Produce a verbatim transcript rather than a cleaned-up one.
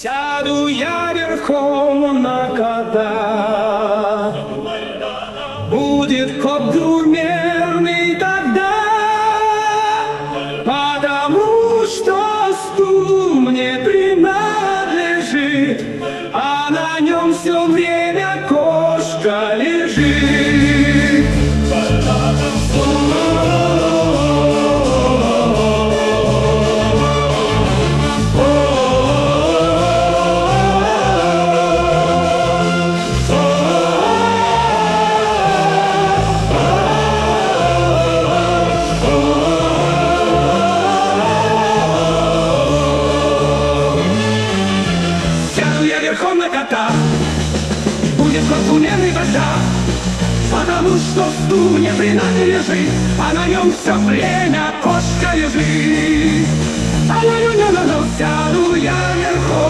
Сяду я верхом на кота, будет коп двумерный тогда, потому что стул мне принадлежит, а на нем все время кошка лежит. Верхом на кота, будет кот двумерный тогда, потому что стул мне принадлежит, а на нем все время кошка лежит. А на нем сяду я верхом.